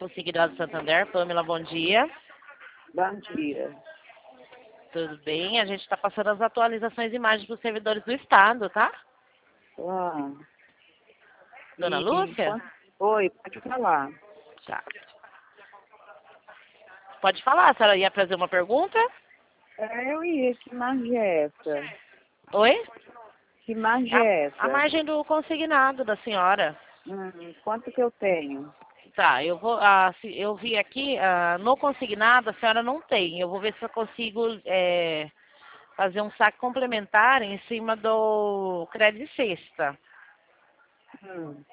Consignado Santander. Pamela, bom dia. Bom dia. Tudo bem? A gente está passando as atualizações de imagens para os servidores do Estado, tá? Ah, Dona Lúcia? Oi, pode falar. Tá. Pode falar, a senhora ia fazer uma pergunta? Eu ia, que margem é essa? Oi? Que margem é A essa? margem do consignado da senhora. Quanto que eu tenho? Tá, eu vi aqui, no consignado a senhora não tem. Eu vou ver se eu consigo fazer um saque complementar em cima do crédito sexta. Hum.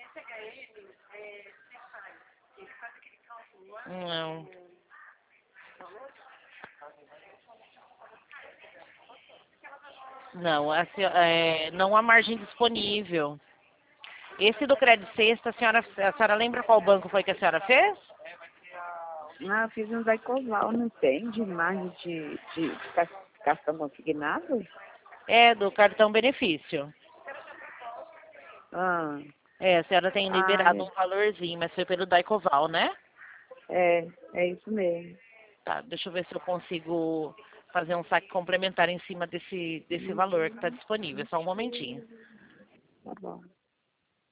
Não. Não, não há margem disponível. Esse do crédito sexta, a senhora lembra qual banco foi que a senhora fez? Ah, eu fiz um Daicoval, não tem de margem de cartão consignado? É, do cartão benefício. Ah, A senhora tem liberado um valorzinho, mas foi pelo Daicoval, né? é isso mesmo. Tá, deixa eu ver se eu consigo fazer um saque complementar em cima desse valor que está disponível. Só um momentinho. Tá bom.